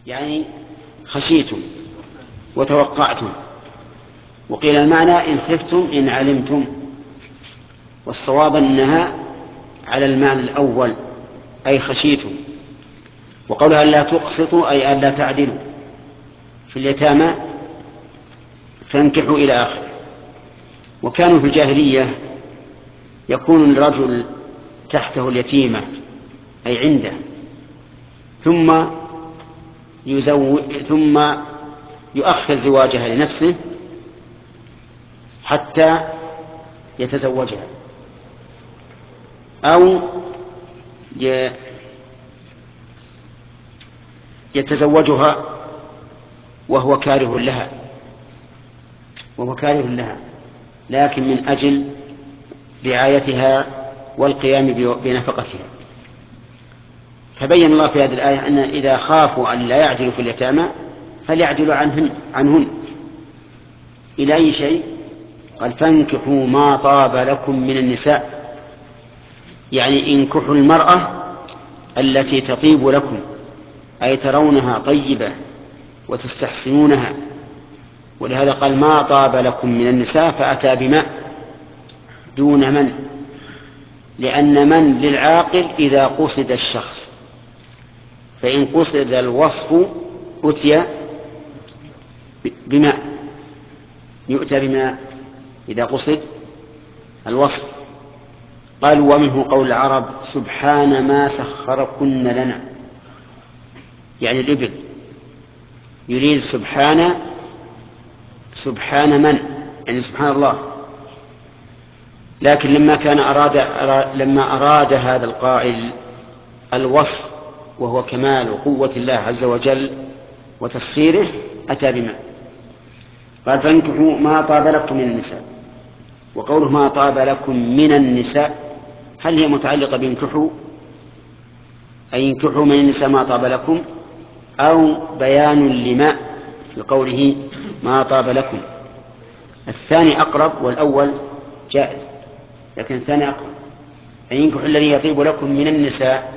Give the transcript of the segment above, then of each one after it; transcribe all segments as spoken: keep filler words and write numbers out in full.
يعني خشيتم وتوقعتم. وقيل المعنى إن خفتم إن علمتم، والصواب أنها على المعنى الأول أي خشيتم. وقولها لا تقسطوا أي أن لا تعدلوا في اليتامى فانكحوا إلى آخره. وكانوا في الجاهلية يكون الرجل تحته اليتيمة أي عنده، ثم يزوج ثم يؤخر زواجها لنفسه حتى يتزوجها، أو يتزوجها وهو كاره لها وهو كاره لها لكن من أجل رعايتها والقيام بنفقتها. فبين الله في هذه الآية أن إذا خافوا أن لا يعدلوا في اليتامى فليعدلوا عنهن, عنهن إلى أي شيء؟ قال فانكحوا ما طاب لكم من النساء، يعني انكحوا المرأة التي تطيب لكم أي ترونها طيبة وتستحسنونها. ولهذا قال ما طاب لكم من النساء فأتى بماء دون من، لأن من للعاقل إذا قصد الشخص، فإن قصد الوصف أتي بماء، يؤتى بماء إذا قصد الوصف. قال ومنه قول العرب سبحان ما سخركن لنا، يعني الإبل، يريد سبحان سبحان من، يعني سبحان الله. لكن لما كان أراد, أراد لما أراد هذا القائل الوصف وهو كمال قوة الله عز وجل وتسخيره أتى بما قال فانكحوا ما طاب لكم من النساء. وقوله ما طاب لكم من النساء هل هي متعلقة بانكحوا أي انكحوا من النساء ما طاب لكم، أو بيان لما في قوله ما طاب لكم؟ الثاني أقرب والأول جائز، لكن الثاني أقرب. أن ينكحوا الذي يطيب لكم من النساء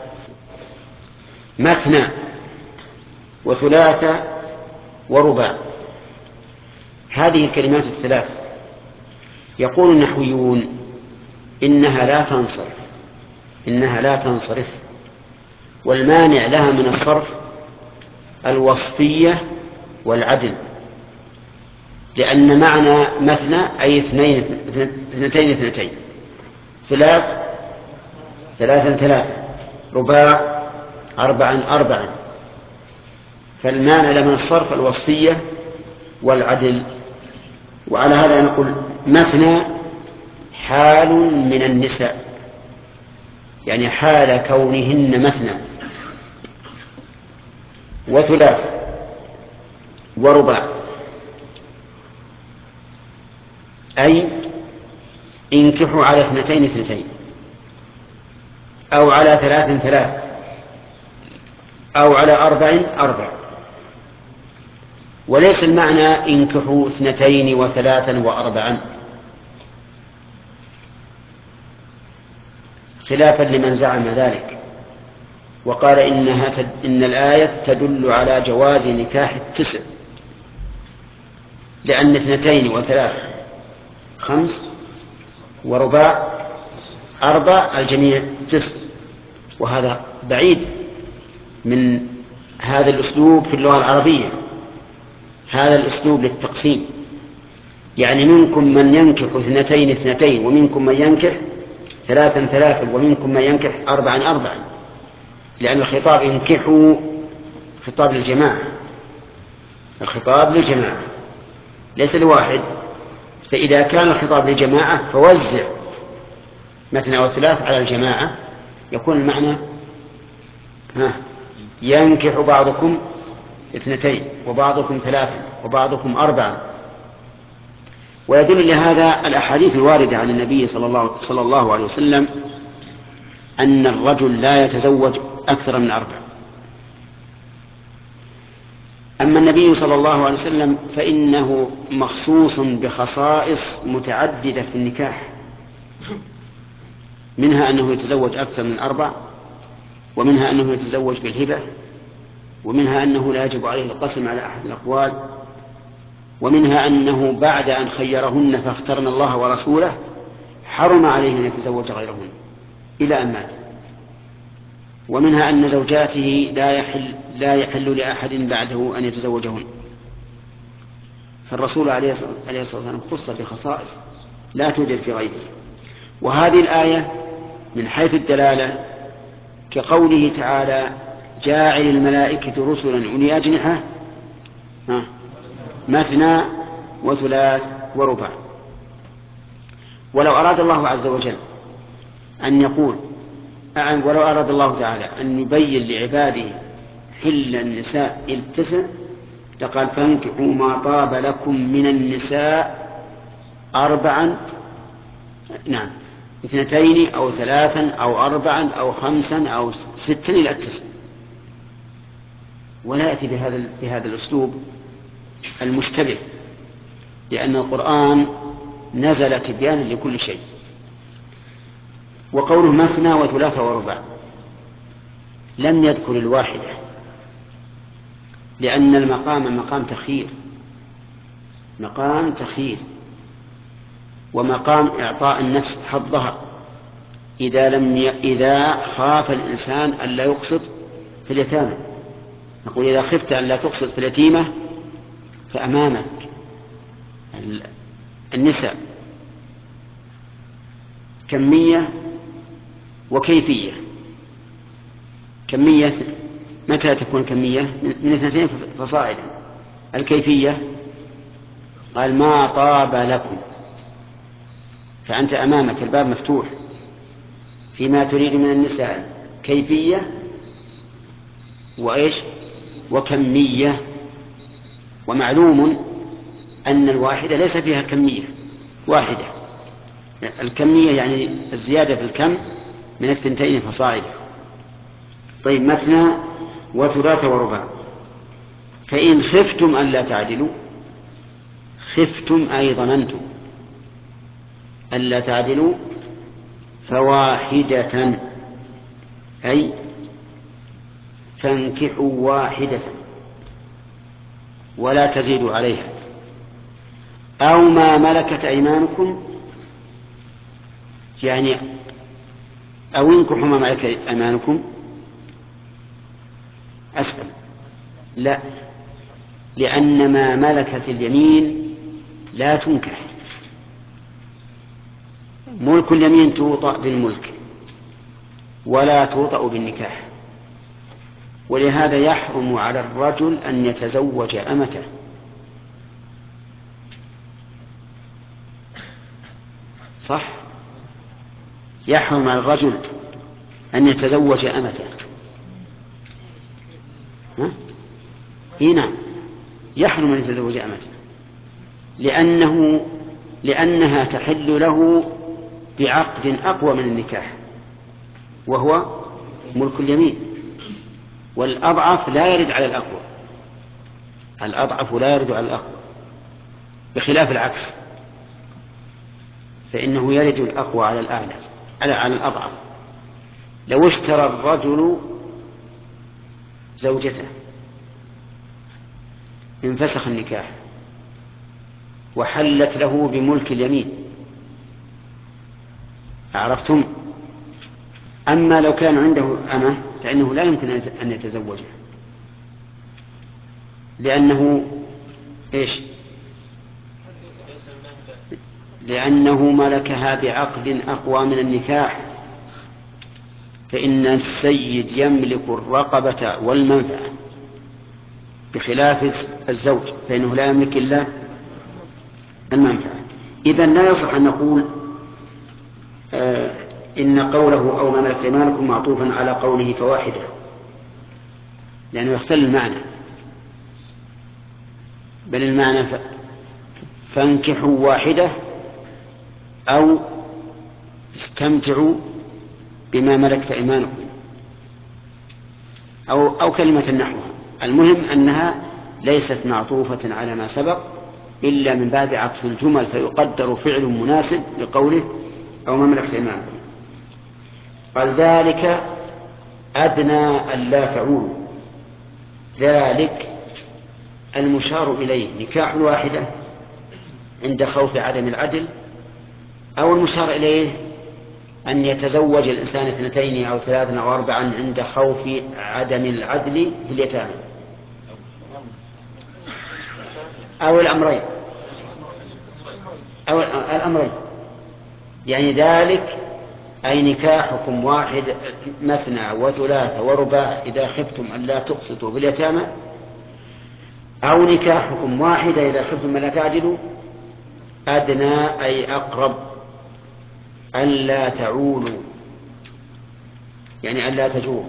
مثنى وثلاثة ورباع. هذه الكلمات الثلاث يقول النحويون إنها لا تنصرف إنها لا تنصرف والمانع لها من الصرف الوصفية والعدل، لأن معنى مثنى أي اثنين اثنتين اثنتين، ثلاث ثلاثا ثلاثا، رباع أربعا أربعا، فالمانع لها من الصرف الوصفية والعدل. وعلى هذا نقول مثنى حال من النساء، يعني حال كونهن مثنى، وثلاث ورباع أي انكحوا على اثنتين اثنتين أو على ثلاث ثلاث أو على أربع أربع، وليس المعنى انكحوا اثنتين وثلاثا وأربعا، خلافا لمن زعم ذلك وقال إنها تد... إن الآية تدل على جواز نكاح التسع، لأن اثنتين وثلاث خمس ورباع أربع الجميع تسع، وهذا بعيد من هذا الأسلوب في اللغة العربية. هذا الأسلوب للتقسيم، يعني منكم من ينكح اثنتين اثنتين ومنكم من ينكح ثلاثا ثلاثا ومنكم من ينكح أربعا أربعا، لأن الخطاب انكحوا خطاب للجماعة، الخطاب للجماعة ليس لواحد. فإذا كان الخطاب للجماعة فوزع مثنى وثلاث على الجماعة، يكون المعنى ها ينكح بعضكم اثنتين وبعضكم ثلاثا وبعضكم أربعا. ويدل لهذا الأحاديث الواردة عن النبي صلى الله, صلى الله عليه وسلم أن الرجل لا يتزوج أكثر من أربع. أما النبي صلى الله عليه وسلم فإنه مخصوص بخصائص متعددة في النكاح، منها أنه يتزوج أكثر من أربع، ومنها أنه يتزوج بالهبة، ومنها أنه لا يجب عليه القسم على أحد الأقوال، ومنها أنه بعد أن خيرهن فاخترن الله ورسوله حرم عليه أن يتزوج غيرهن إلى أن مات. ومنها أن زوجاته لا يحل, لا يحل لأحد بعده أن يتزوجهن، فالرسول عليه الصلاة والسلام خص بخصائص لا توجد في غيره. وهذه الآية من حيث الدلالة كقوله تعالى جاعل الملائكة رسلا أولي أجنحة مثنى وثلاث ورباع. ولو أراد الله عز وجل أن يقول ولو أراد الله تعالى أن يبين لعباده حل النساء التسع لقال فانكحوا ما طاب لكم من النساء أربعا نعم اثنتين أو ثلاثا أو أربعا أو خمسا أو ستا إلى التسع، ولا يأتي بهذا بهذا الأسلوب المشتبه، لأن القرآن نزل تبيانا لكل شيء. وقوله مثنى وثلاث ورباع لم يذكر الواحدة، لأن المقام مقام تخيير، مقام تخيير ومقام إعطاء النفس حظها إذا لم ي... إذا خاف الإنسان أن لا يقصد في اليتامى. نقول إذا خفت أن لا تقصد في اليتيمة فأمامك النساء كمية وكيفية. كمية متى تكون كمية؟ من اثنتين فصاعدا. الكيفية قال ما طاب لكم، فأنت أمامك الباب مفتوح فيما تريد من النساء كيفية وإيش وكمية. ومعلوم أن الواحدة ليس فيها كمية واحدة، الكمية يعني الزيادة في الكم من الثنتين فصاعدا. طيب مثنى وثلاث ورباع. فإن خفتم أن لا تعدلوا، خفتم أي ظننتم أن لا تعدلوا فواحدة أي فانكحوا واحدة ولا تزيدوا عليها، أو ما ملكت أيمانكم يعني أو انكحوا ما ملكت أيمانكم. أسأل لا، لأن ما ملكت اليمين لا تنكح. ملك اليمين توطأ بالملك ولا توطأ بالنكاح، ولهذا يحرم على الرجل أن يتزوج أمته. صح؟ يحرم على الرجل أن يتزوج أمته. ها؟ إيه نعم، يحرم أن يتزوج أمته لأنه لأنها تحل له بعقد أقوى من النكاح وهو ملك اليمين، والأضعف لا يرد على الأقوى، الأضعف لا يرد على الأقوى، بخلاف العكس فإنه يرد الأقوى على الأعلى على على الأضعف. لو اشترى الرجل زوجته انفسخ النكاح وحلت له بملك اليمين، عرفتم؟ أما لو كان عنده أمة فإنه لا يمكن أن يتزوجها، لأنه إيش؟ لأنه ملكها بعقد أقوى من النكاح، فإن السيد يملك الرقبة والمنفعة بخلاف الزوج فإنه لا يملك إلا المنفعة. إذن لا يصح أن نقول آه إن قوله أو ما ملكت أيمانكم معطوفا على قوله فواحدة، لأنه يختل المعنى، بل المعنى ف... فانكحوا واحدة أو استمتعوا بما ملكت أيمانكم أو, أو كلمة نحوها. المهم أنها ليست معطوفة على ما سبق إلا من باب عطف الجمل، فيقدر فعل مناسب لقوله أو ما ملكت أيمانكم. قال ذلك أدنى أن لا تعولوا، ذلك المشار إليه نكاح الواحدة عند خوف عدم العدل، أو المشار إليه أن يتزوج الإنسان اثنتين أو ثلاثا أو أربعا عند خوف عدم العدل في اليتامى، أو الأمرين أو الأمرين يعني ذلك أي نكاحكم واحد مثنى وثلاث ورباع إذا خفتم أن لا تقسطوا باليتامى، أو نكاحكم واحدة إذا خفتم أن لا تعدلوا، أدنى أي أقرب ألا تعولوا يعني ألا تجوروا.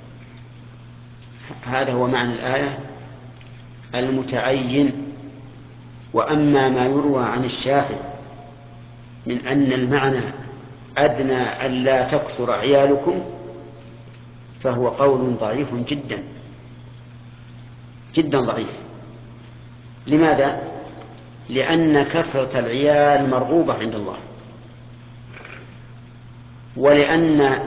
هذا هو معنى الآية المتعين. وأما ما يروى عن الشافعي من أن المعنى أدنى ألا تكثر عيالكم فهو قول ضعيف جدا جدا ضعيف. لماذا؟ لأن كثرة العيال مرغوبة عند الله، ولأن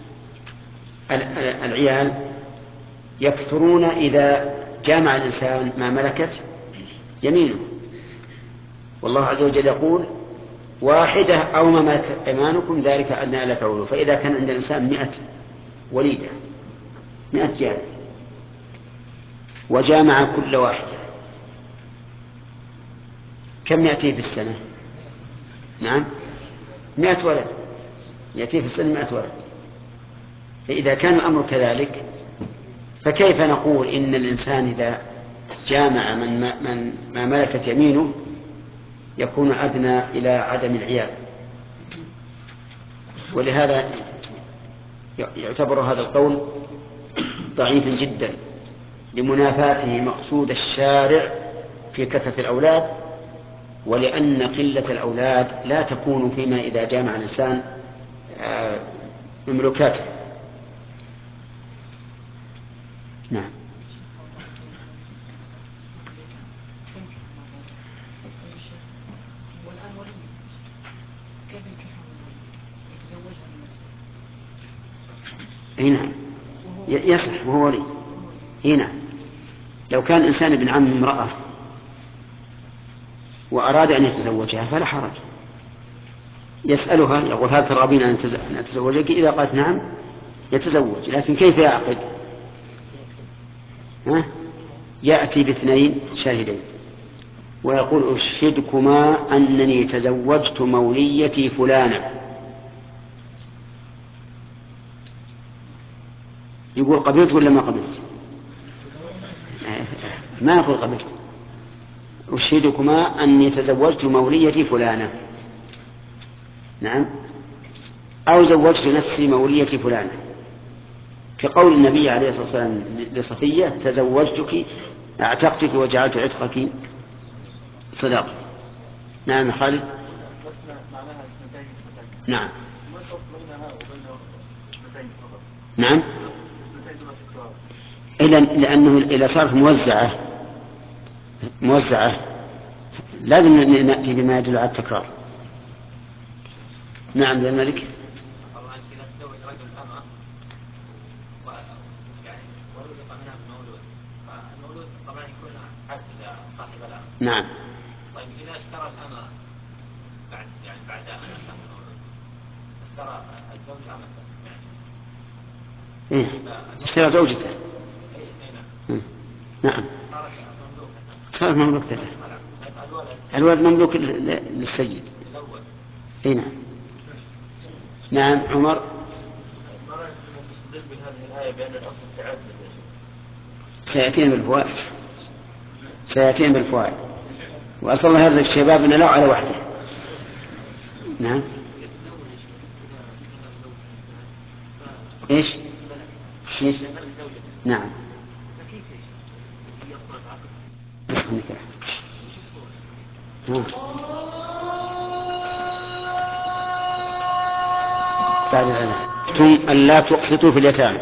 العيال يكثرون إذا جامع الإنسان ما ملكت يمينه، والله عز وجل يقول واحدة أو ما ملكت أيمانكم ذلك أدنى ألا تعولوا. فإذا كان عند الإنسان مئة وليدة مئة جارية وجامع كل واحدة، كم يأتي في السنة؟ نعم مئة ولد، يأتي في السنة مئة ولد. فإذا كان الأمر كذلك فكيف نقول إن الإنسان إذا جامع من ما, من ما ملكت يمينه يكون أدنى إلى عدم العيال؟ ولهذا يعتبر هذا القول ضعيفا جدا لمنافاته مقصود الشارع في كثرة الأولاد، ولأن قلة الأولاد لا تكون فيما إذا جامع الإنسان مملوكاته. نعم. هنا يصح وهو ولي. هنا لو كان الإنسان ابن عم امرأة وأراد أن يتزوجها فلا حرج، يسألها يقول هل ترغبين أن أتزوجك؟ إذا قالت نعم يتزوج. لكن كيف يعقد؟ ها؟ يأتي باثنين شاهدين ويقول أشهدكما أنني تزوجت موليتي فلانة. يقول قبلت ولا ما قبلت؟ ما يقول قبلت. أشهدكما أني تزوجت موليتي فلانة. نعم. أو زوجت نفسي موليتي فلانة، كقول النبي عليه الصلاة والسلام لصفية تزوجتك اعتقتك وجعلت عتقك صداقة. نعم خالد. نعم نعم لأنه إذا صارت موزعة موزعة لازم نأتي بما يدل على التكرار. نعم يا الملك. نعم. طيب إذا اشترى الأمة بعد يعني بعد أن اشترى الزوج أمة يعني إيه اشترى زوجته. إيه نعم صارت مملوكة. صارت مملوكة. الولد مملوك للسيد. الأول. إيه نعم. نعم عمر. ما رأيك تستدل بهذه الآية بأن الأصل التعدد؟ سيأتين بالفوائد سيأتين بالفوائد وأصل الله يرزق الشباب أن لا على وحده. نعم. إيش إيش نعم. بعد الأذان ثم ألا تقسطوا في اليتامى.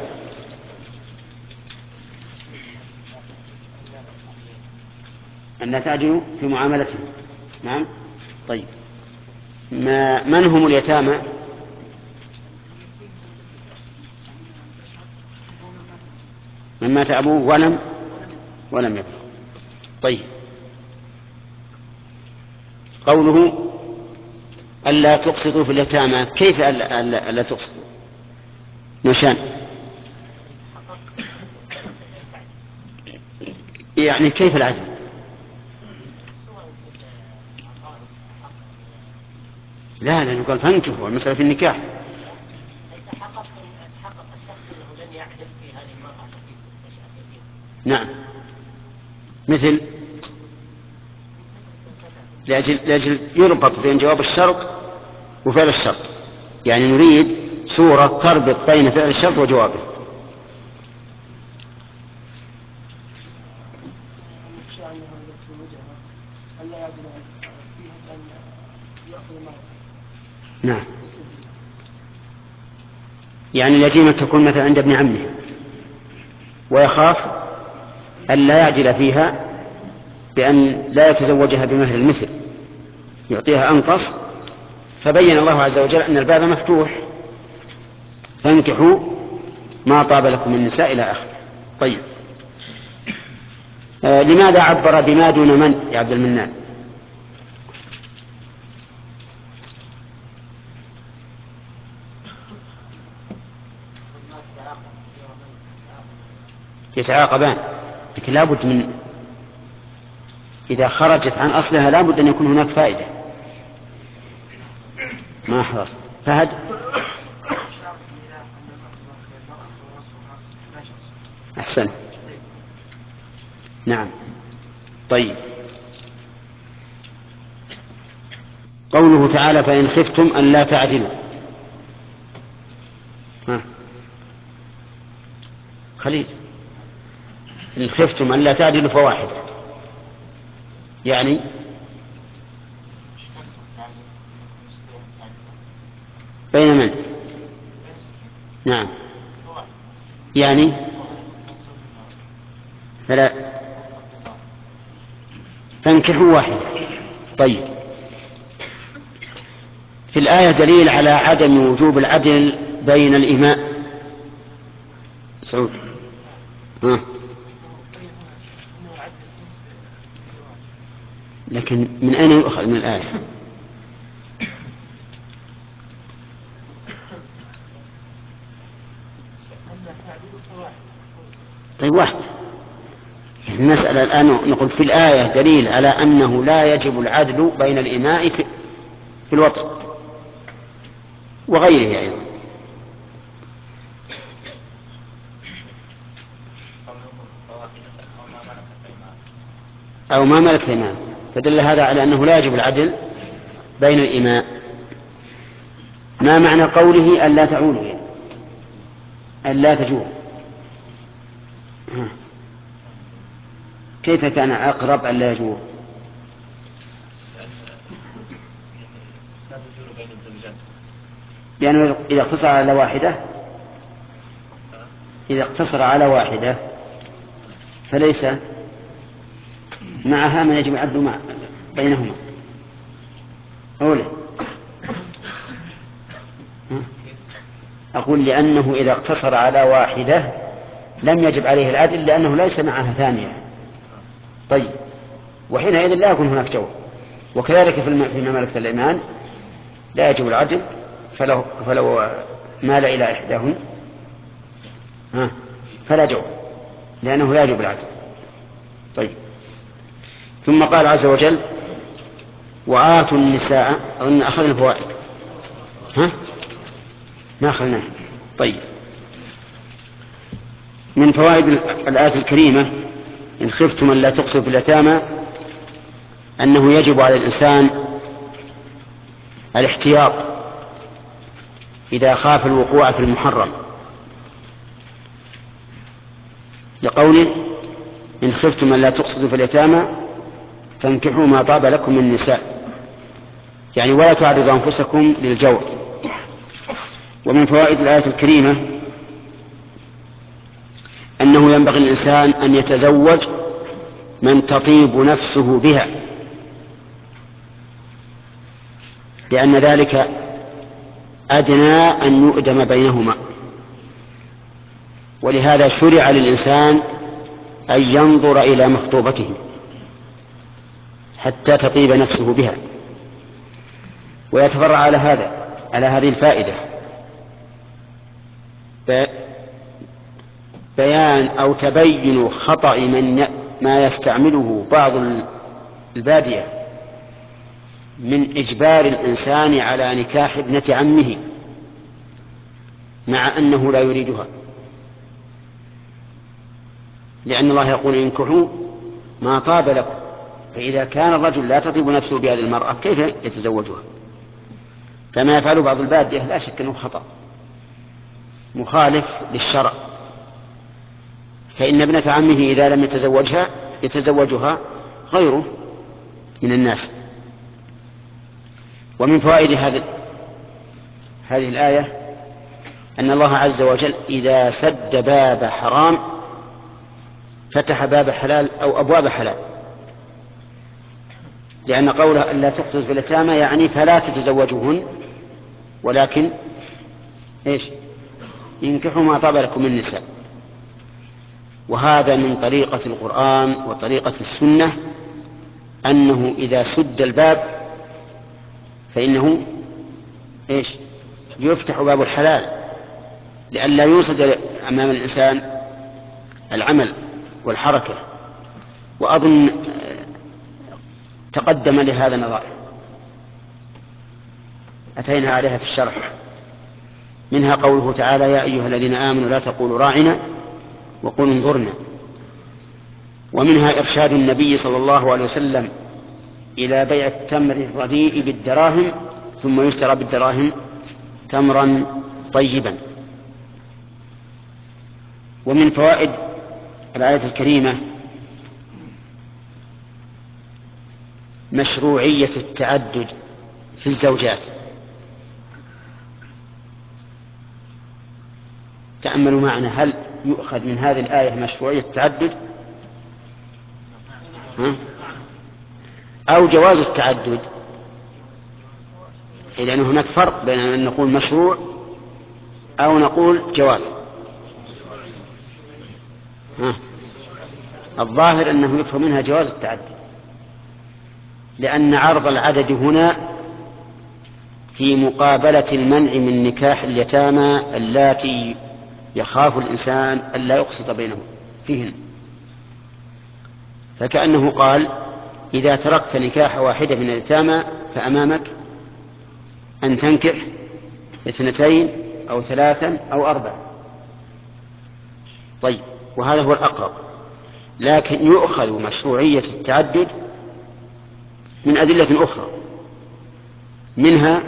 أن لا تعجلوا في معاملتهم. نعم. طيب ما من هم اليتامى؟ من مات أبوه ولم ولم يبلغ. طيب، قوله ألا تقسطوا في اليتامى، كيف ألا, ألا, ألا تقسطوا؟ نشان يعني كيف العدل؟ لا لأنه قال فانكحوا، المسألة في النكاح. نعم، مثل لأجل, لأجل يربط بين جواب الشرط وفعل الشرط، يعني نريد صورة تربط بين فعل الشرط وجوابه. نعم، يعني اليتيمة تكون مثلا عند ابن عمه ويخاف أن لا يعجل فيها بأن لا يتزوجها بمهر المثل، يعطيها أنقص، فبين الله عز وجل أن الباب مفتوح، فانكحوا ما طاب لكم من النساء إلى آخره. طيب، آه لماذا عبر بما دون من يا عبد المنان؟ يتعاقبان، لكن لابد من إذا خرجت عن أصلها لابد أن يكون هناك فائدة. ما حرصت فهد. أحسن، نعم. طيب، قوله تعالى فإن خفتم أن لا تعدلوا، ها خليل، إن خفتم أن لا تعدلوا فواحد، يعني بين من؟ نعم، يعني فلا فانكحوا واحدة. طيب، في الآية دليل على عدم وجوب العدل بين الإماء. سعود، ها. لكن من أين يؤخذ من الآية؟ طيب واحد، المسألة الآن نقول في الآية دليل على أنه لا يجب العدل بين الإماء في, في الوطن وغيره أيضا. أو ما ملكت الإماء، فدل هذا على أنه لا يجب العدل بين الإماء. ما معنى قوله ألا تعولوا، يعني ألا تجور؟ كيف كان أقرب ألا يجور؟ لأنه إذا اقتصر على واحدة إذا اقتصر على واحدة فليس معها من يجب العدل مع بينهما. أولا أقول لأنه إذا اقتصر على واحدة لم يجب عليه العدل لأنه ليس معها ثانية. طيب، وحينئذ لا يكون هناك جور. وكذلك في مملكة الإيمان لا يجب العدل، فلو, فلو مال إلى إحداهن فلا جور لأنه لا يجب العدل. طيب، ثم قال عز وجل وآتوا النساء. أظن أخذنا الفوائد، ها ما أخذناه. طيب، من فوائد الآية الكريمة إن خفتم أن لا تقسطوا في اليتامى أنه يجب على الإنسان الاحتياط إذا خاف الوقوع في المحرم، لقوله إن خفتم أن لا تقسطوا في اليتامى فانكحوا ما طاب لكم من النساء، يعني ولا تعرضوا أنفسكم للجور. ومن فوائد الآية الكريمة أنه ينبغي الإنسان أن يتزوج من تطيب نفسه بها، لأن ذلك أدنى أن يؤدم بينهما. ولهذا شرع للإنسان أن ينظر إلى مخطوبته حتى تطيب نفسه بها. ويتفرع على هذا على هذه الفائدة بيان أو تبين خطأ من ما يستعمله بعض البادية من إجبار الإنسان على نكاح ابنة عمه مع أنه لا يريدها، لأن الله يقول انكحوا ما طاب لكم، فإذا كان الرجل لا تطيب نفسه بهذه المرأة كيف يتزوجها؟ فما يفعله بعض البادية لا شك أنه خطأ مخالف للشرع، فإن ابنة عمه إذا لم يتزوجها يتزوجها غيره من الناس. ومن فوائد هذه هذه الآية أن الله عز وجل إذا سد باب حرام فتح باب حلال أو أبواب حلال، لأن قوله ألا تقتلوا في اليتامى يعني فلا تتزوجوهن، ولكن إيش؟ ينكحوا ما طاب لكم من النساء. وهذا من طريقة القرآن وطريقة السنة أنه إذا سد الباب فإنه إيش؟ يفتح باب الحلال لئلا يوصد أمام الإنسان العمل والحركة. وأظن تقدم لهذا نظائر أتينا عليها في الشرح، منها قوله تعالى يا أيها الذين آمنوا لا تقولوا راعنا وقولوا انظرنا، ومنها إرشاد النبي صلى الله عليه وسلم إلى بيع التمر الرديء بالدراهم ثم يشترى بالدراهم تمرا طيبا. ومن فوائد الآية الكريمة مشروعية التعدد في الزوجات. تأملوا معنا، هل يؤخذ من هذه الآية مشروعية التعدد ها؟ أو جواز التعدد؟ لأن هناك فرق بين أن نقول مشروع أو نقول جواز. ها؟ الظاهر أنه يفهم منها جواز التعدد، لأن عرض العدد هنا في مقابلة المنع من نكاح اليتامى اللاتي يخاف الإنسان ألا يقسط بينهم فيهن. فكأنه قال إذا تركت نكاح واحدة من اليتامى فأمامك أن تنكح اثنتين أو ثلاثا أو أربعا. طيب، وهذا هو الأقرب، لكن يؤخذ مشروعية التعدد من أدلة أخرى، منها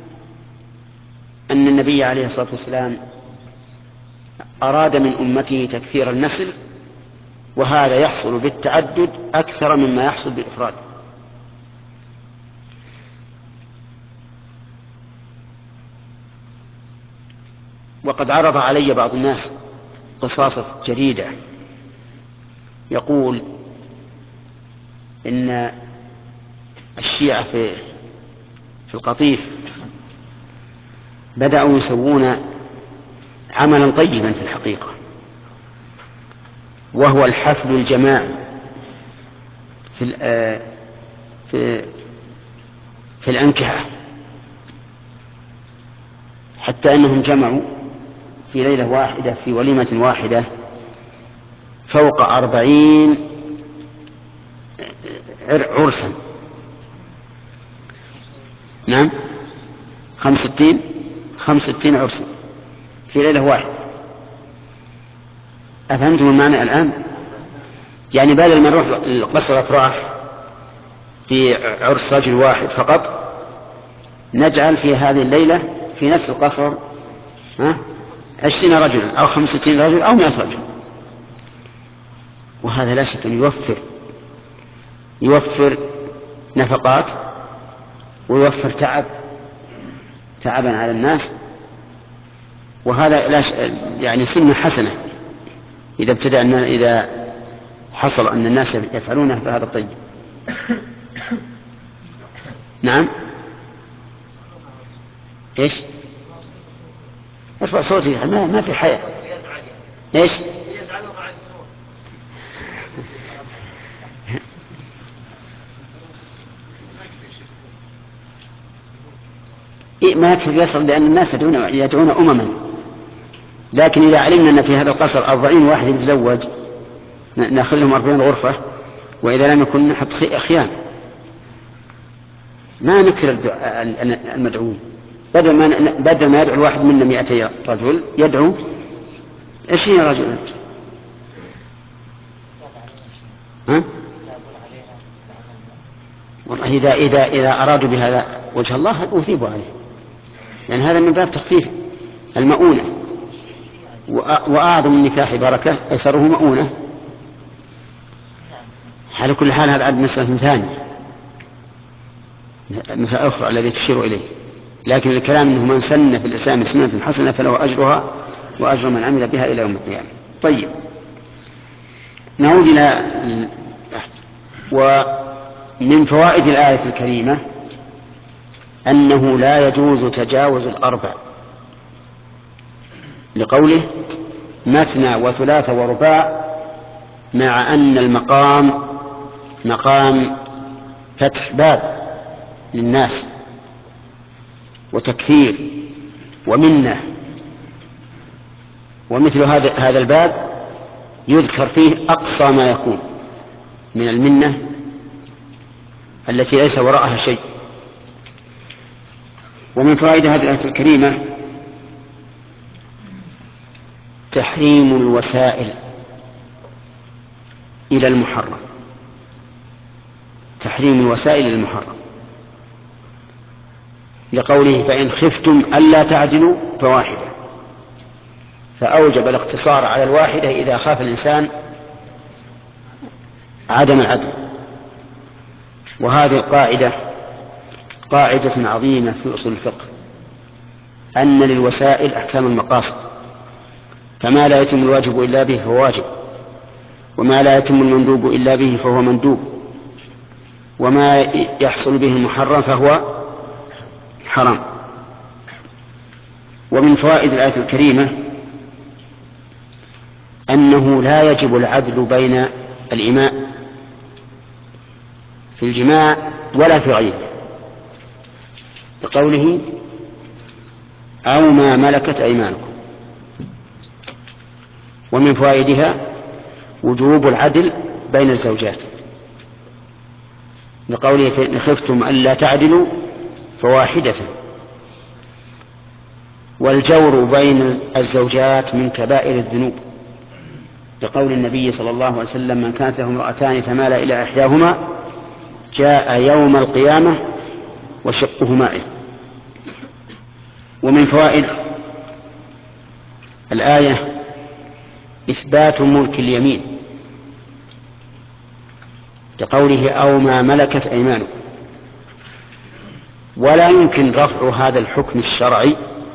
أن النبي عليه الصلاة والسلام أراد من أمته تكثير النسل، وهذا يحصل بالتعدد أكثر مما يحصل بالإفراد. وقد عرض علي بعض الناس قصاصة جريدة يقول إن الشيعة في في القطيف بدأوا يسوون عملا طيبا في الحقيقة، وهو الحفل الجماعي في في في الأنكحة، حتى أنهم جمعوا في ليلة واحدة في وليمة واحدة فوق أربعين عرسا. نعم، خمس ستين خمس ستين عرسا في ليلة واحدة. أفهمتم المعنى الآن؟ يعني بدل ما نروح قصر الأفراح في عرس رجل واحد فقط، نجعل في هذه الليلة في نفس القصر ها عشرين رجلا أو خمس ستين رجل أو مئة رجل. وهذا لا شك أن يوفر يوفر نفقات ويوفر تعب تعبا على الناس، وهذا لا ش... يعني سنة حسنة إذا ابتدأ أن إذا حصل أن الناس يفعلونه فهذا طيب. نعم، إيش؟ ارفع صوتي، ما, ما في حياة. إيش؟ إيه ما يكفي يصل، لأن الناس يدعون, يدعون أمما، لكن إذا علمنا أن في هذا القصر أربعين واحد يتزوج نأخذ لهم أربعين غرفة، وإذا لم يكن نحط خيام، ما نكثر المدعوين. بدل ما بدل ما يدعو الواحد منا مئتي رجل يدعو عشرين رجل. ها؟ والله إذا إذا إذا أرادوا بهذا وجه الله أثيبوا عليه، لأن هذا من باب تخفيف المؤونة، وأعظم النكاح بركة أيسره مؤونة. على كل حال هذا عد مسألة ثانية، مسألة أخرى الذي تشير إليه، لكن الكلام أنه من سن في الإسلام سنة حسنة فله أجرها وأجر من عمل بها إلى يوم القيامة. طيب، نعود إلى ومن فوائد الآية الكريمة أنه لا يجوز تجاوز الأربع، لقوله مثنى وثلاث ورباع، مع أن المقام مقام فتح باب للناس وتكثير ومنة، ومثل هذا هذا الباب يذكر فيه أقصى ما يكون من المنة التي ليس وراءها شيء. ومن فوائد هذه الآية الكريمة تحريم الوسائل إلى المحرم، تحريم الوسائل إلى المحرم، لقوله فإن خفتم ألا تعدلوا فواحدة، فأوجب الاقتصار على الواحدة إذا خاف الإنسان عدم العدل. وهذه القاعدة قاعدة عظيمة في أصول الفقه، أن للوسائل أحكام المقاصد، فما لا يتم الواجب إلا به فهو واجب، وما لا يتم المندوب إلا به فهو مندوب، وما يحصل به المحرم فهو حرام. ومن فوائد الآية الكريمة أنه لا يجب العدل بين الإماء في الجماع ولا في غيره، بقوله أو ما ملكت أيمانكم. ومن فوائدها وجوب العدل بين الزوجات، بقوله فإن خفتم ألا تعدلوا فواحدة. والجور بين الزوجات من كبائر الذنوب، لقول النبي صلى الله عليه وسلم من كانت له امرأتان فمال إلى إحداهما جاء يوم القيامة وشقه مائل. ومن فوائد الآية إثبات ملك اليمين، لقوله أو ما ملكت أيمانكم، ولا يمكن رفع هذا الحكم الشرعي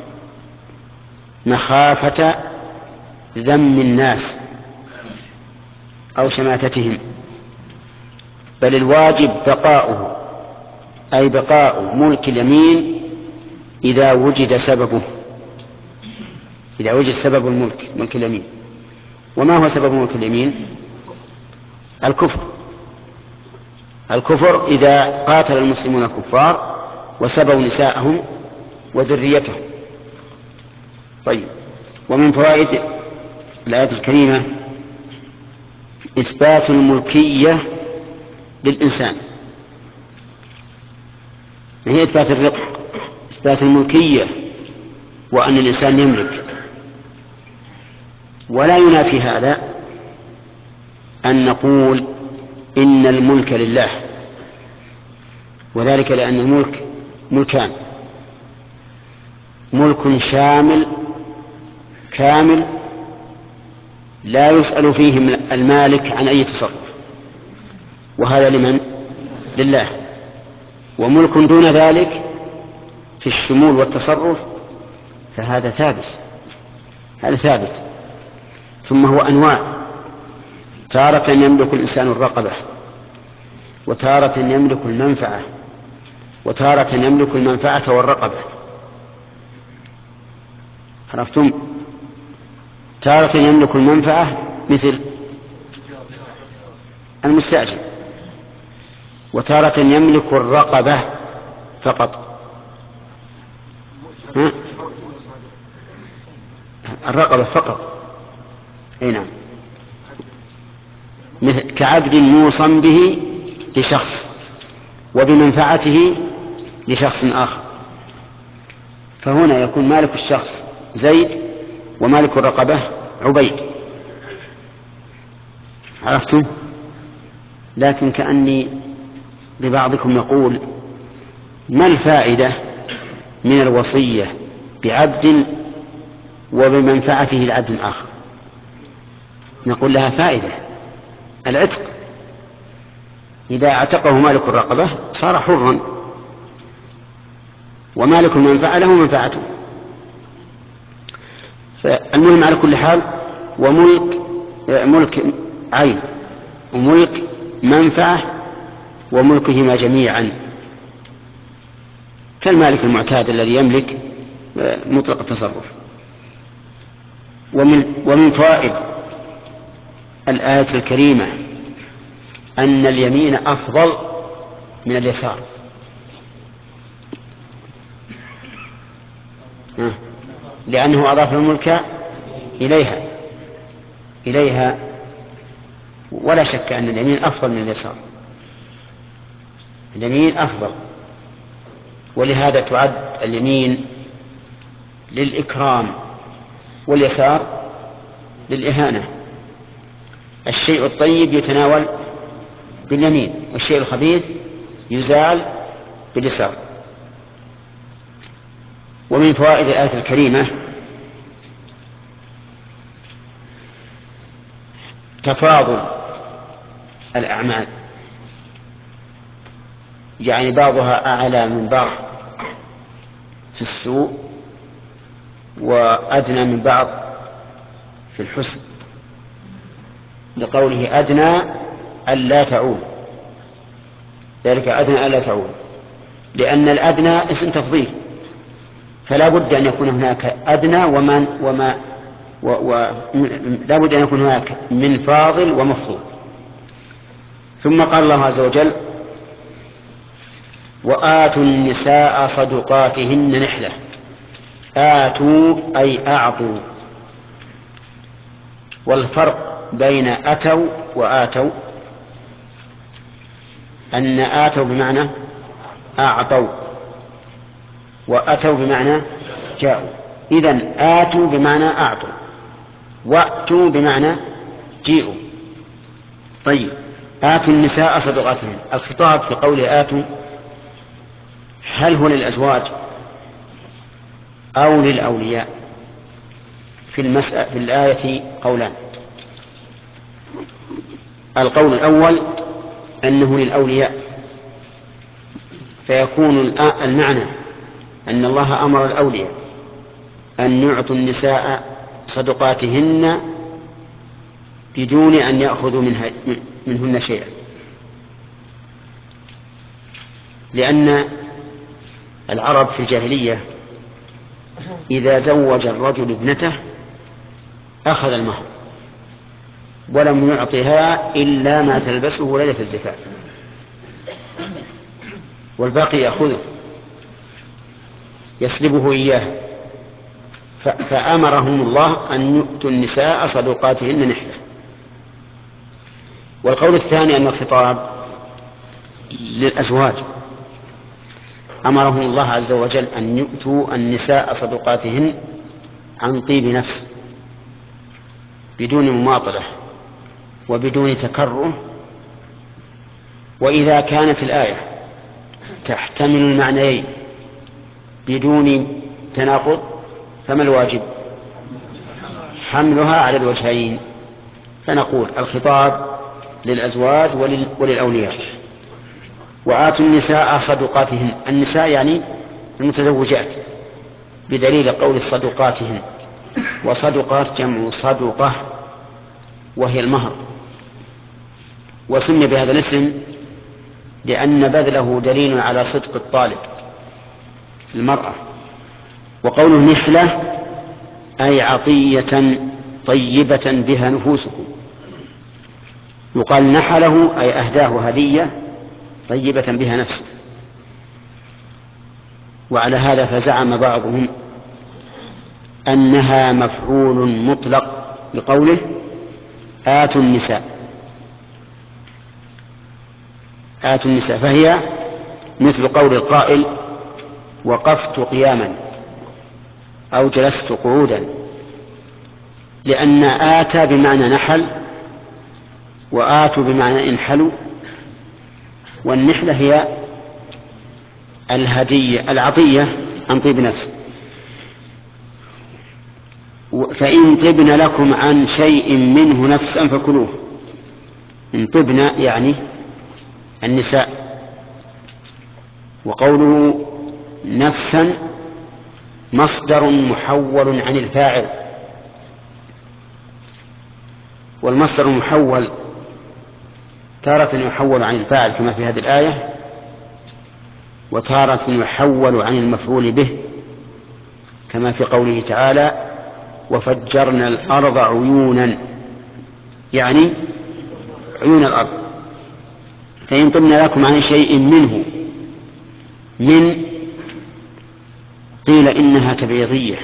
مخافة ذم الناس أو شماتتهم، بل الواجب بقاؤه، أي بقاء ملك اليمين إذا وجد سببه، إذا وجد سبب الملك، ملك اليمين. وما هو سبب ملك اليمين؟ الكفر. الكفر إذا قاتل المسلمون الكفار وسبوا نساءهم وذريتهم. طيب، ومن فوائد الآية الكريمة إثبات الملكية للإنسان. ما هي إثبات الرق؟ إثبات الملكية، وأن الإنسان يملك. ولا ينافي هذا أن نقول إن الملك لله، وذلك لأن الملك ملكان: ملك شامل كامل لا يسأل فيه المالك عن أي تصرف، وهذا لمن؟ لله. وملك دون ذلك في الشمول والتصرف فهذا ثابت، هذا ثابت. ثم هو أنواع: تارة يملك الإنسان الرقبة، وتارة يملك المنفعة، وتارة يملك المنفعة والرقبة. عرفتم؟ تارة يملك المنفعة مثل المستأجر، وتارة يملك الرقبة فقط. ها؟ الرقبة فقط، اي نعم، كعبد موصى به لشخص وبمنفعته لشخص آخر، فهنا يكون مالك الشخص زيد ومالك الرقبة عبيد. عرفتم؟ لكن كأني لبعضكم يقول: ما الفائدة من الوصية بعبد وبمنفعته لعبد آخر؟ نقول لها فائدة، العتق، إذا اعتقه مالك الرقبة صار حرا، ومالك المنفعة له منفعته. فالمهم على كل حال، وملك ملك عين وملك منفعة وملكهما جميعا كالمالك المعتاد الذي يملك مطلق التصرف. ومن, ومن فوائد الآية الكريمة أن اليمين أفضل من اليسار، لأنه أضاف الملك إليها إليها ولا شك أن اليمين أفضل من اليسار، اليمين أفضل. ولهذا تعد اليمين للإكرام واليسار للإهانة. الشيء الطيب يتناول باليمين، والشيء الخبيث يزال باليسار. ومن فوائد الآية الكريمة تفاضل الأعمال، يعني بعضها أعلى من بعض في السوء وأدنى من بعض في الحسن، لقوله أدنى ألا تعود، ذلك أدنى ألا تعود، لأن الأدنى اسم تفضيل، فلا بد أن يكون هناك أدنى ومن وما و و لا بد أن يكون هناك من فاضل ومفضول. ثم قال الله عز وجل: وآتوا النساء صدقاتهن نحلة. آتوا أي أعطوا، والفرق بين أتوا وآتوا أن آتوا بمعنى أعطوا، وأتوا بمعنى جاءوا. إذن آتوا بمعنى أعطوا، وأتوا بمعنى جيئوا. طيب، آتوا النساء صدقاتهن، الخطاب في قول آتوا هل هو للأزواج أو للأولياء؟ في المسألة في الآية قولان. القول الأول أنه للأولياء، فيكون المعنى أن الله أمر الأولياء أن يعطوا النساء صدقاتهن بدون أن يأخذوا منها منهن شيئا، لأن العرب في الجاهلية إذا زوج الرجل ابنته أخذ المهر ولم يعطها إلا ما تلبسه ليلة الزفاف، والباقي يأخذه يسلبه إياه. فأمرهم الله أن يؤتوا النساء صدقاتهن نحلة. والقول الثاني أن الخطاب للأزواج، أمرهم الله عز وجل أن يؤتوا النساء صدقاتهن عن طيب نفس بدون مماطلة وبدون تكره. وإذا كانت الآية تحتمل المعنيين بدون تناقض فما الواجب؟ حملها على الوجهين، فنقول الخطاب للأزواج وللأولياء. وآتوا النساء صدقاتهن، النساء يعني المتزوجات، بدليل قول صدقاتهن، وصدقات جمع صدقة وهي المهر، وسمي بهذا الاسم لأن بذله دليل على صدق الطالب المرأة. وقوله نحلة أي عطية طيبة بها نفوسكم، يقال نحله أي أهداه هدية طيبة بها نفسه. وعلى هذا فزعم بعضهم أنها مفعول مطلق بقوله آتوا النساء آتوا النساء، فهي مثل قول القائل وقفت قياما أو جلست قعودا، لأن آتى بمعنى نحل، وآتوا بمعنى انحلوا، والنحلة هي الهدية العطية عن طيب نفس. فإن طبن لكم عن شيء منه نفسا فكلوه. إن طبن يعني النساء. وقوله نفسا مصدر محول عن الفاعل، والمصدر المحول تارة يحول عن الفاعل كما في هذه الآية، وتارة يحول عن المفعول به كما في قوله تعالى وفجرنا الأرض عيونا، يعني عيون الأرض. فإن طبن لكم عن شيء منه، من قيل إنها تبعيضية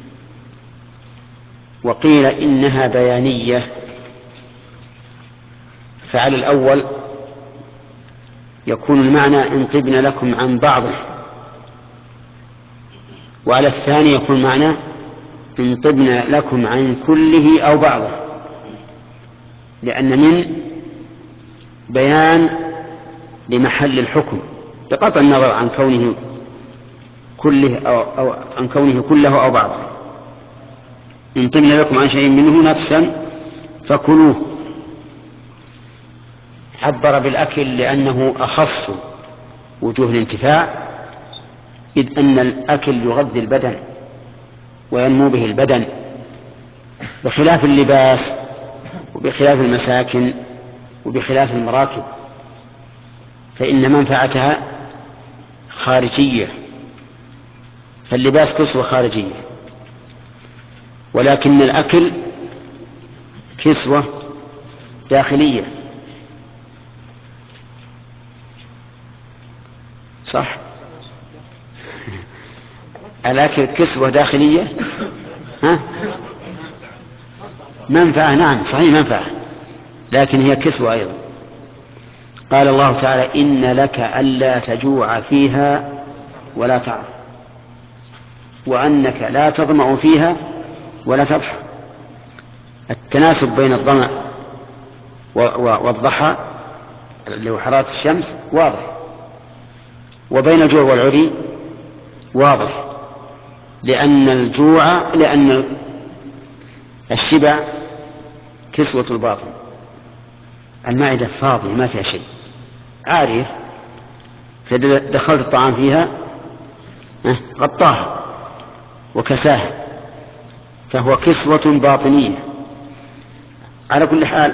وقيل إنها بيانية، فعلى الأول يكون المعنى إن طبن لكم عن بعضه، وعلى الثاني يكون معنى إن طبن لكم عن كله أو بعضه، لأن من بيان لمحل الحكم بقطع النظر عن كونه كله أو, أو عن كونه كله أو بعضه. إن طبن لكم عن شيء منه نفسا فكلوه. عبر بالأكل لأنه أخص وجوه الانتفاع، إذ أن الأكل يغذي البدن وينمو به البدن، بخلاف اللباس وبخلاف المساكن وبخلاف المراكب، فإن منفعتها خارجية، فاللباس كسوة خارجية، ولكن الأكل كسوة داخلية. صح؟ الأكل كسوة داخلية، ها؟ منفعة، نعم صحيح منفعة، لكن هي كسوة أيضا. قال الله تعالى إن لك ألا تجوع فيها ولا تعرى، وأنك لا تظمأ فيها ولا تضحى. التناسب بين الظمأ والضحى اللي هو حرارة الشمس واضح، وبين الجوع والعري واضح، لأن الجوع لأن الشبع كسوة الباطن، المعدة فاضية ما فيها شيء، عارية، فدخلت الطعام فيها غطاها وكساها، فهو كسوة باطنية. على كل حال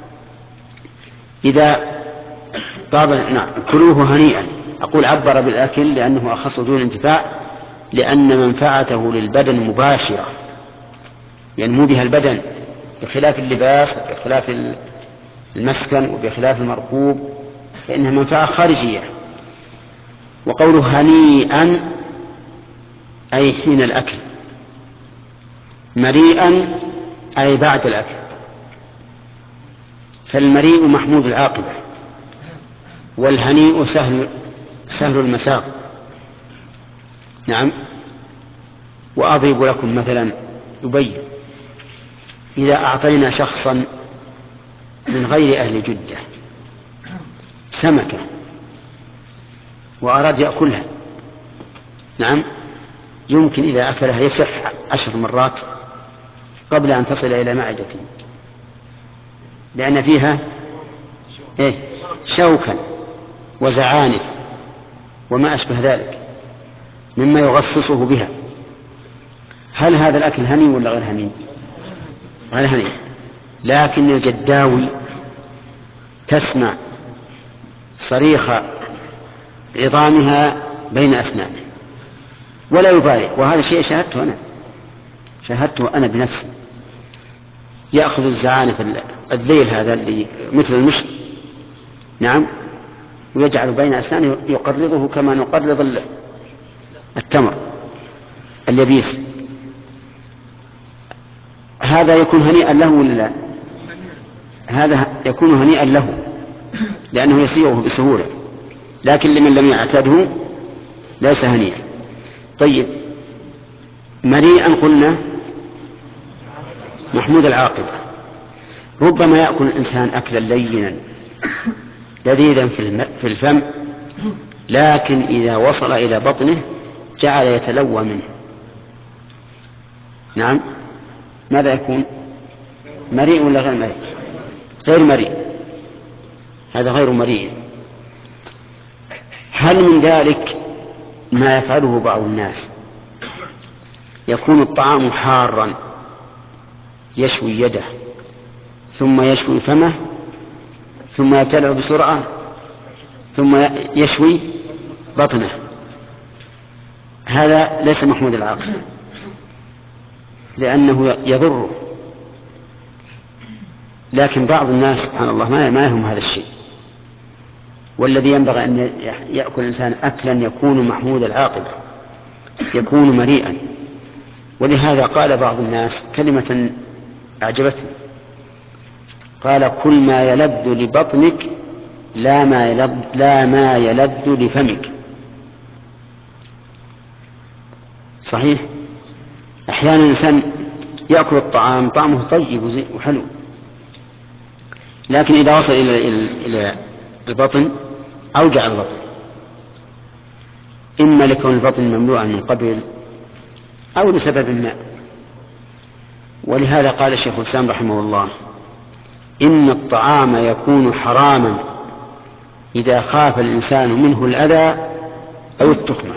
إذا طاب نعم كلوه هنيئا. أقول عبر بالأكل لأنه أخص وجوه الانتفاع، لأن منفعته للبدن مباشرة ينمو بها البدن، بخلاف اللباس وبخلاف المسكن وبخلاف المركوب، فإنها منفعة خارجية. وقوله هنيئا أي حين الأكل، مريئا أي بعد الأكل، فالمريء محمود العاقبة، والهنيء سهل سهل المساق. نعم. وأضرب لكم مثلا يبين، إذا أعطينا شخصا من غير أهل جدة سمكة وأراد يأكلها، نعم، يمكن إذا أكلها يشح عشر مرات قبل أن تصل إلى معدته، لأن فيها إيه؟ شوكا وزعانف وما أشبه ذلك مما يغصصه بها. هل هذا الأكل هني ولا غير هني؟ غير هني. لكن الجداوي تسمع صريخ عظامها بين أسنانه ولا يبالي، وهذا شيء شاهدته أنا شاهدته أنا بنفسي. يأخذ الزعانف الذيل هذا اللي مثل المشط، نعم، ويجعل بين أسنانه يقرضه كما نقرض التمر اليبيس. هذا يكون هنيئا له ولا لا؟ هذا يكون هنيئا له لأنه يسيغه بسهولة، لكن لمن لم يعتده ليس هنيئا. طيب، مريئا قلنا محمود العاقبة. ربما يأكل الإنسان أكلا لينا لذيذا في الفم، لكن إذا وصل إلى بطنه جعل يتلوى منه، نعم، ماذا يكون؟ مريء ولا غير مريء؟ غير مريء، هذا غير مريء. هل من ذلك ما يفعله بعض الناس؟ يكون الطعام حارا يشوي يده ثم يشوي فمه ثم يبتلع بسرعة ثم يشوي بطنه، هذا ليس محمود العاقل لأنه يضره. لكن بعض الناس سبحان الله ما يهم هذا الشيء، والذي ينبغي أن يأكل الإنسان أكلا يكون محمود العاقبة، يكون مريئا. ولهذا قال بعض الناس كلمة أعجبتني، قال: كل ما يلذ لبطنك لا ما يلذ, لا ما يلذ لفمك. صحيح، أحيانا الإنسان يأكل الطعام طعمه طيب وحلو، لكن إذا وصل إلى, إلى البطن أوجع البطن، إما لكون البطن مملوءا من قبل أو لسبب ما. ولهذا قال الشيخ الإسلام رحمه الله: إن الطعام يكون حراما إذا خاف الإنسان منه الأذى أو التخمة.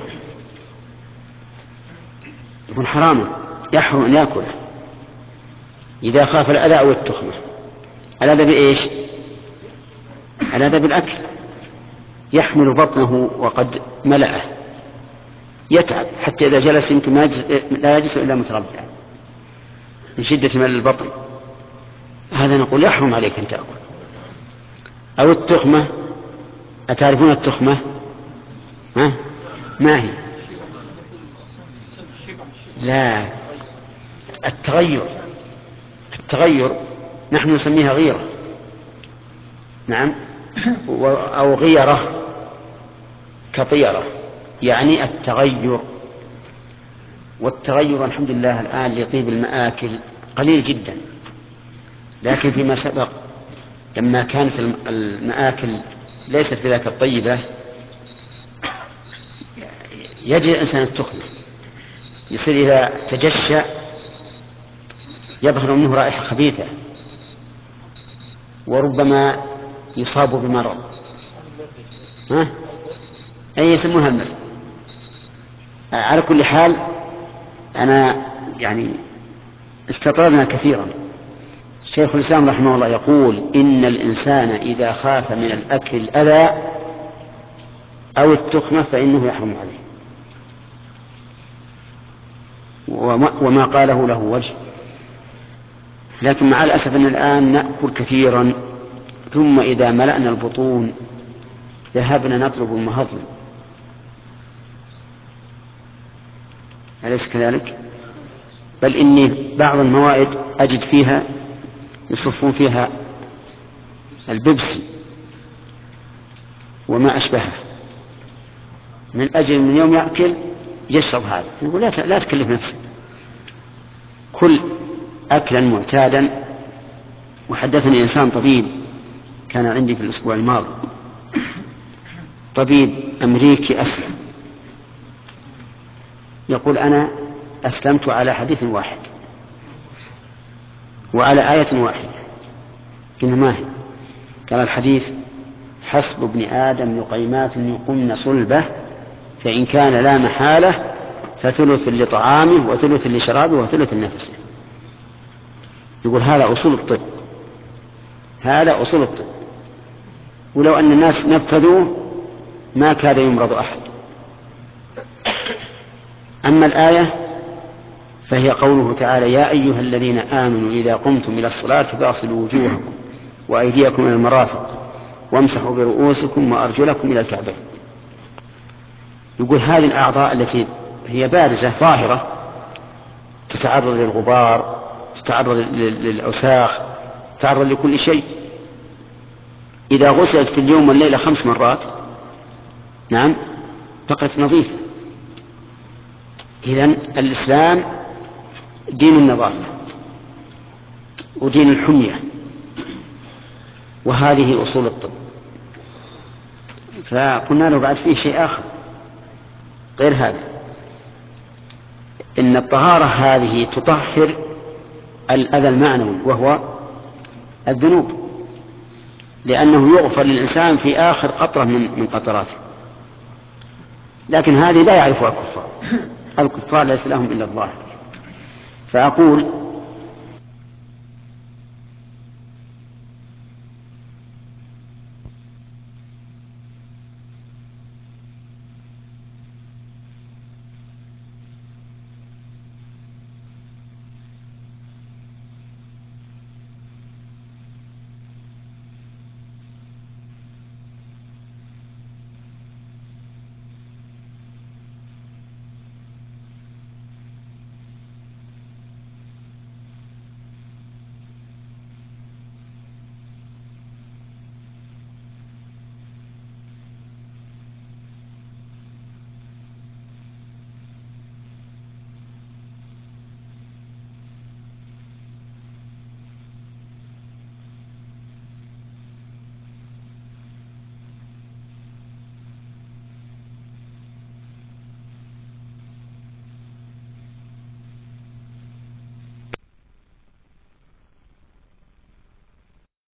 يكون حراما، يحرم أن يأكله إذا خاف الأذى أو التخمة. الأذى بإيش؟ الأذى بالأكل، يحمل بطنه وقد ملأه، يتعب حتى إذا جلس يمكن لا يجلس إلا متربعا من شدة ملء البطن، هذا نقول يحرم عليك أن تأكل. أو التخمة، أتعرفون التخمة؟ ها؟ ما هي؟ لا، التغير، التغير نحن نسميها غيرة، نعم، أو غيرة كطيرة، يعني التغير. والتغير الحمد لله الآن لطيب المآكل قليل جدا، لكن فيما سبق لما كانت المآكل ليست بذاك الطيبة يجد الإنسان التخمة، يصير إذا تجشأ يظهر منه رائحة خبيثة وربما يصاب بمرض. ها؟ أي يسمونها المرض. على كل حال أنا يعني استطردنا كثيرا. شيخ الإسلام رحمه الله يقول: إن الإنسان إذا خاف من الأكل الأذى أو التخمة فإنه يحرم عليه، وما, وما قاله له وجه. لكن مع الأسف أن الآن نأكل كثيرا ثم إذا ملأنا البطون ذهبنا نطلب المهضم، أليس كذلك؟ بل إني بعض الموائد أجد فيها يصفون فيها البيبسي وما أشبهه، من أجل من يوم يأكل يشرب هذا. يقول: لا لا تكلف نفسك، كل أكلا معتادا. وحدثني إنسان طبيب كان عندي في الأسبوع الماضي، طبيب أمريكي أسلم، يقول: أنا أسلمت على حديث واحد وعلى آية واحدة. قلنا: ما هي؟ قال: الحديث: حسب ابن آدم لقيمات يقمن صلبه، فإن كان لا محالة فثلث لطعامه وثلث لشرابه وثلث لنفسه. يقول: هذا أصول الطب، هذا أصول الطب، ولو أن الناس نفذوه ما كاد يمرض أحد. أما الآية فهي قوله تعالى: يا أيها الذين آمنوا إذا قمتم إلى الصلاة فاغسلوا وجوهكم وأيديكم إلى المرافق وامسحوا برؤوسكم وأرجلكم إلى الكعبين. يقول هذه الأعضاء التي هي بارزة ظاهرة تتعرض للغبار، تتعرض للأوساخ، تتعرض لكل شيء، إذا غسلت في اليوم والليلة خمس مرات نعم بقت نظيفة. إذن الإسلام دين النظافة ودين الحمية، وهذه أصول الطب. فقلنا له بعد فيه شيء آخر غير هذا، إن الطهارة هذه تطهر الأذى المعنوي وهو الذنوب، لأنه يغفر للإنسان في آخر قطرة من من قطراته، لكن هذه لا يعرفها الكفار، الكفار ليس لهم إلا الظاهر. فأقول